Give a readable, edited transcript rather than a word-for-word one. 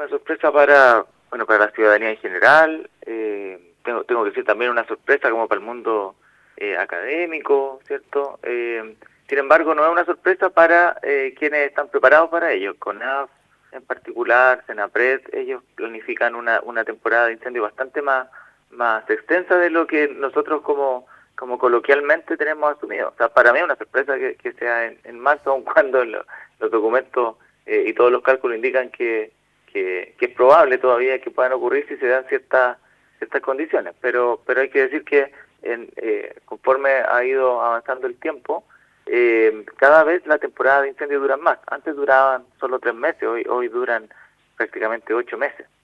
una sorpresa para la ciudadanía en general. Tengo que decir también una sorpresa como para el mundo académico, ¿cierto? Sin embargo, no es una sorpresa para quienes están preparados para ello. CONAF en particular, Senapred, ellos planifican una temporada de incendio bastante más extensa de lo que nosotros como coloquialmente tenemos asumido. O sea, para mí es una sorpresa que sea en marzo, aun cuando los documentos y todos los cálculos indican que es probable todavía que puedan ocurrir si se dan ciertas condiciones. Pero hay que decir que conforme ha ido avanzando el tiempo, cada vez la temporada de incendios dura más. Antes duraban solo 3 meses, hoy duran prácticamente 8 meses.